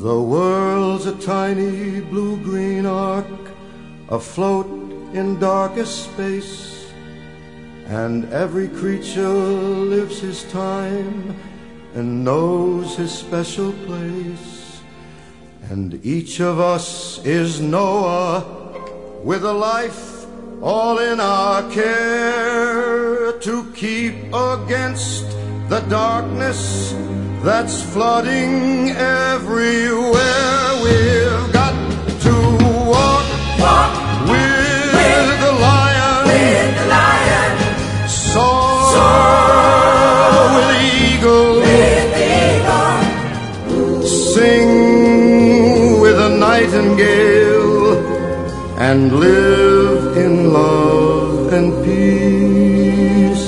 The world's a tiny blue-green arc afloat in darkest space, and every creature lives his time and knows his special place. And each of us is Noah, with a life all in our care, to keep against the darkness that's flooding everywhere. We've got to walk with the lion, soar with the eagle, sing with the nightingale, and live in love and peace.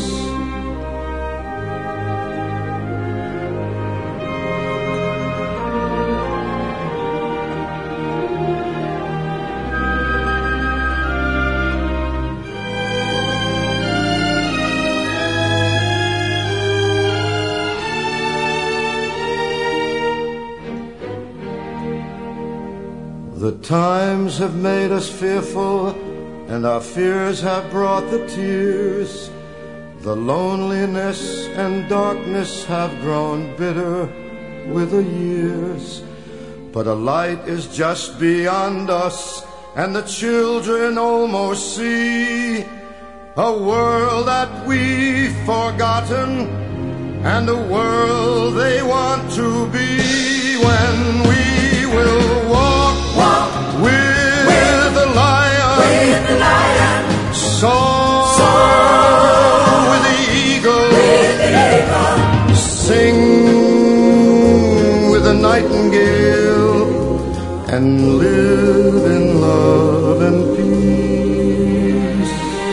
The times have made us fearful, and our fears have brought the tears. The loneliness and darkness have grown bitter with the years. But a light is just beyond us, and the children almost see a world that we've forgotten, and a world they want to be. When we will walk with the lion, soar with the eagle, sing with the nightingale, and live in love and peace.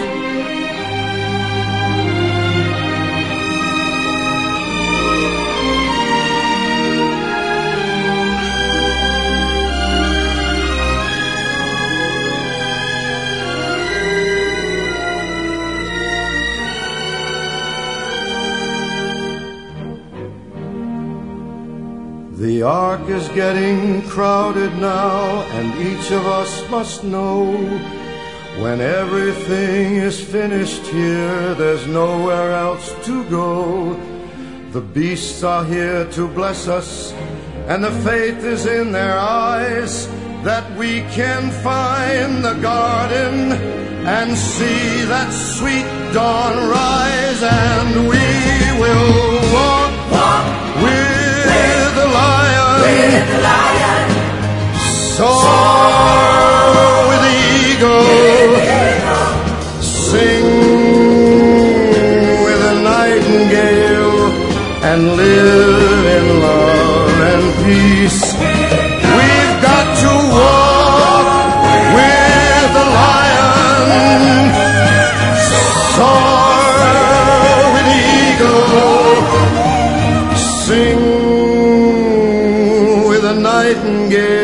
The ark is getting crowded now, and each of us must know, when everything is finished here, there's nowhere else to go. The beasts are here to bless us, and the faith is in their eyes that we can find the garden and see that sweet dawn rise. And we will walk with the lion, soar with the eagle, sing with the nightingale, and live in love and peace. We've got to walk with the lion, soar with the eagle, sing with the nightingale,